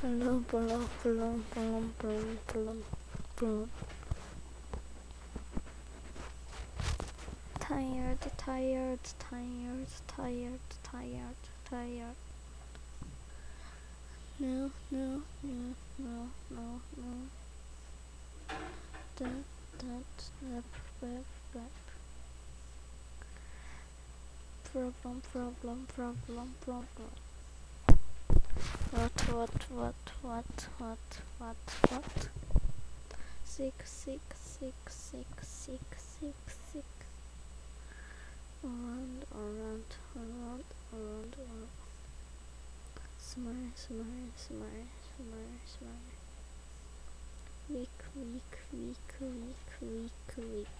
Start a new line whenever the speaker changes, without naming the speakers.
Blum, blum, blum, blum, blum, blum, blum. Tired, tired, tired, tired, tired, tired. No, no, no, no, no, no. That. Problem, problem, problem, problem. What? Sick. Around. Smile. Weak.